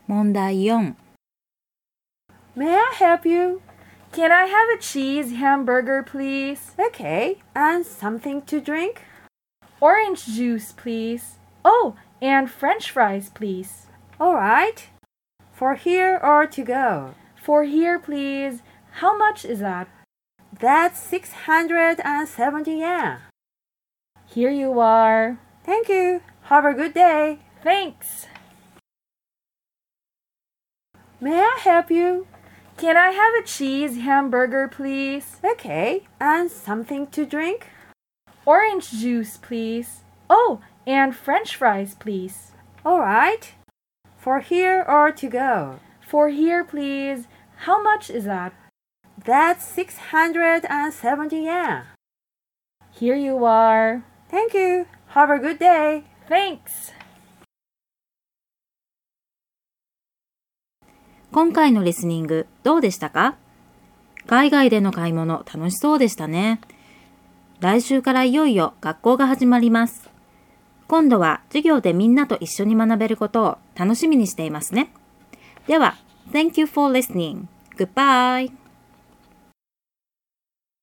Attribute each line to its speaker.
Speaker 1: 問題4。
Speaker 2: May I help you?
Speaker 3: Can I have a cheese hamburger, please?
Speaker 2: Okay, and something to drink?
Speaker 3: Orange juice, please. Oh, and French fries, please.
Speaker 2: All right. For here or to go?
Speaker 3: For here, please. How much is that?
Speaker 2: That's 670 yen.
Speaker 3: Here you are.
Speaker 2: Thank you. Have a good day.
Speaker 3: Thanks.
Speaker 2: May I help you?
Speaker 3: Can I have a cheese hamburger, please?
Speaker 2: Okay, and something to drink?
Speaker 3: Orange juice, please. Oh, and French fries, please.
Speaker 2: All right. For here or to go?
Speaker 3: For here, please. How much is that?
Speaker 2: That's 670 yen.
Speaker 3: Here you are.
Speaker 2: Thank you. Have a good day.
Speaker 3: Thanks.
Speaker 1: 今回のリスニングどうでしたか？海外での買い物楽しそうでしたね。来週からいよいよ学校が始まります。今度は授業でみんなと一緒に学べることを楽しみにしていますね。では、Thank you for listening. Goodbye.